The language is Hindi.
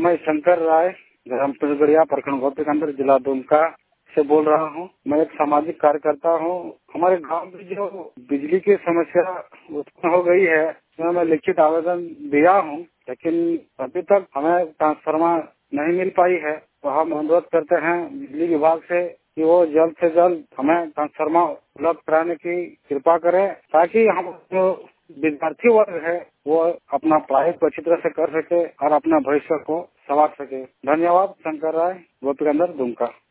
मैं शंकर राय, ग्राम पिलगड़िया, प्रखंड गोपीकांदर, जिला दुमका से बोल रहा हूँ। मैं एक सामाजिक कार्यकर्ता हूँ। हमारे गांव में जो बिजली की समस्या उत्पन्न हो गई है, उसमें मैं लिखित आवेदन दिया हूँ, लेकिन अभी तक हमें ट्रांसफार्मर नहीं मिल पाई है। तो हम अनुरोध करते हैं बिजली विभाग से कि वो जल्द से जल्द हमें ट्रांसफार्मर उपलब्ध कराने की कृपा करें, ताकि हम जो विद्यार्थी वर्ग है वो अपना पढ़ाई को अच्छी तरह से कर सके और अपना भविष्य को संवार सके। धन्यवाद। शंकर राय, गोपीकांदर, दुमका।